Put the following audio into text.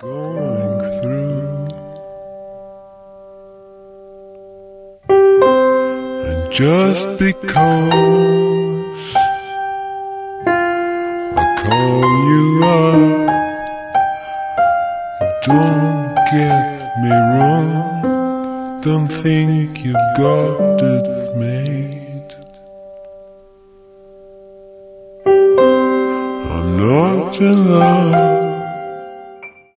going through. And just because I call you up, don't get me wrong, don't think you've got it made. I'm not in love,